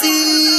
सी।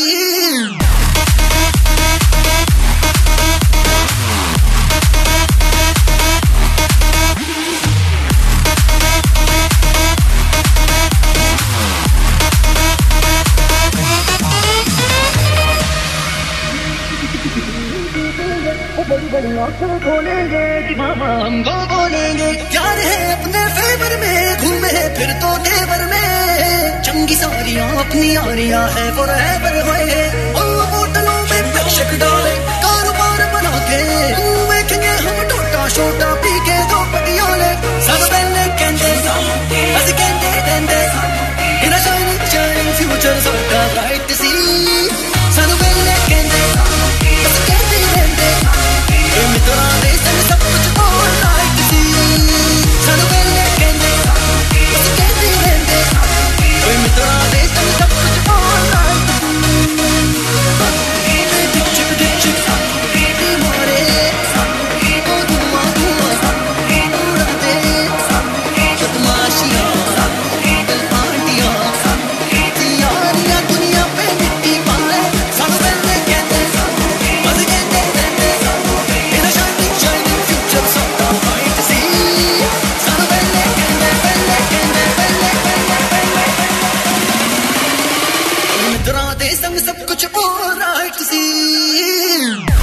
बड़ी बड़ी आंखों खोलेंगे कि मामा हमको बोलेंगे यार है अपने फेवर में घूमे फिर तो तेवर में चंगी सारियां अपनी यारियां है फॉरएवर होए बोतलों में बेशक डाले कारोबार बना के देखेंगे हम टोटा छोटा पी के दो पटियाले सब पहले कहते अस कहते देंदे इन शाइनिंग शाइनिंग फ्यूचर साडा ब्राइट सी सानू पहले कहते अस कहते देंदे मित्रा दे सब कुछ और लाइक सी सानू पहले कहते अस कहते देंदे मित्रा दे सब कुछ और लाइक संग सब कुछ और राइट सी।